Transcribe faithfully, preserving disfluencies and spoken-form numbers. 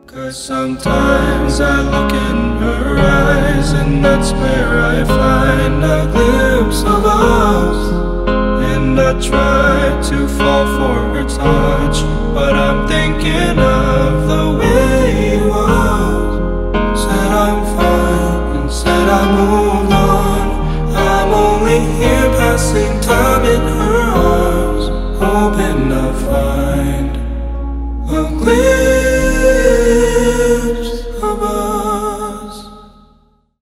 'Cause sometimes I look in her eyes, and that's where I find a glimpse of us. And I try to fall for her touch, but I'm thinking of the way you was. Said I'm fine and said I moved on. I'm only here passing time in her arms, hoping I find a glimpse